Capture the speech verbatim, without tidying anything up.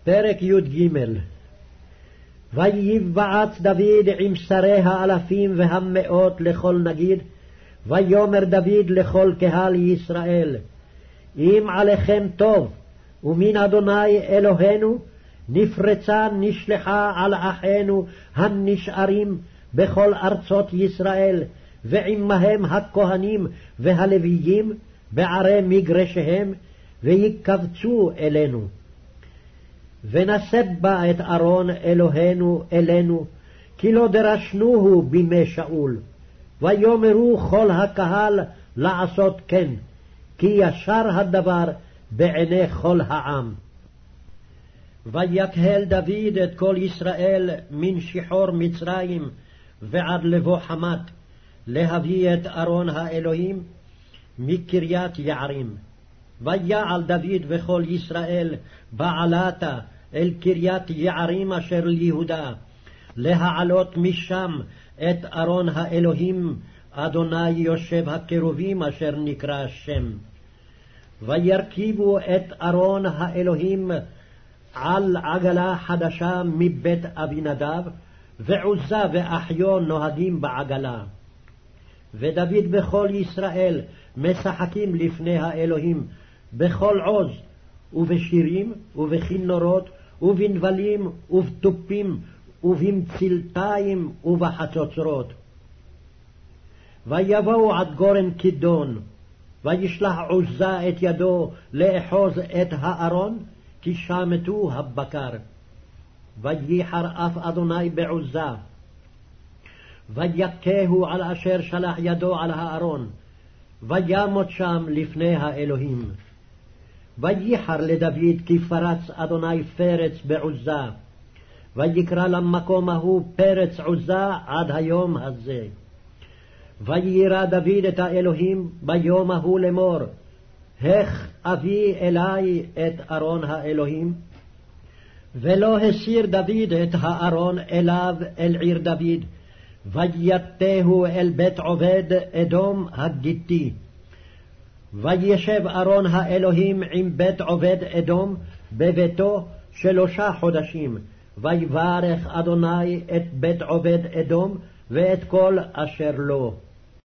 פרק י"ג. ויבעץ דוד עם שרי האלפים והמאות לכל נגיד, ויאמר דוד לכל קהל ישראל, אם עליכם טוב, ומן אדוני אלוהינו נפרצה נשלחה על אחינו הנשארים בכל ארצות ישראל, ועמהם הכהנים והלוויים בערי מגרשיהם, ויקבצו אלינו. ונשא בה את ארון אלוהינו אלינו, כי לא דרשנוהו בימי שאול. ויאמרו כל הקהל לעשות כן, כי ישר הדבר בעיני כל העם. ויקהל דוד את כל ישראל מן שחור מצרים ועד לבוא חמת, להביא את ארון האלוהים מקריית יערים. ויעל דוד וכל ישראל בעלתה אל קריית יערים אשר ליהודה, להעלות משם את ארון האלוהים אדוני יושב הקרובים אשר נקרא שם. וירכיבו את ארון האלוהים על עגלה חדשה מבית אבינדב, ועוזה ואחיו נוהגים בעגלה. ודוד בכל ישראל משחקים לפני האלוהים בכל עוז, ובשירים ובכינורות ובנבלים ובתופים ובמצלתיים ובחצוצרות. ויבואו עד גורן כידון, וישלח עוזה את ידו לאחוז את הארון, כי שמטו הבקר. וייחר אף אדוני בעוזה, ויכהו על אשר שלח ידו על הארון, וימות שם לפני האלוהים. וייחר לדוד כי פרץ אדוני פרץ בעוזה, ויקרא למקום ההוא פרץ עוזה עד היום הזה. ויירא דוד את האלוהים ביום ההוא לאמור, איך אביא אלי את ארון האלוהים? ולא הסיר דוד את הארון אליו אל עיר דוד, ויתהו אל בית עובד אדום הגיתי. וישב ארון האלוהים עם בית עובד אדום בביתו שלושה חודשים, ויברך אדוני את בית עובד אדום ואת כל אשר לו.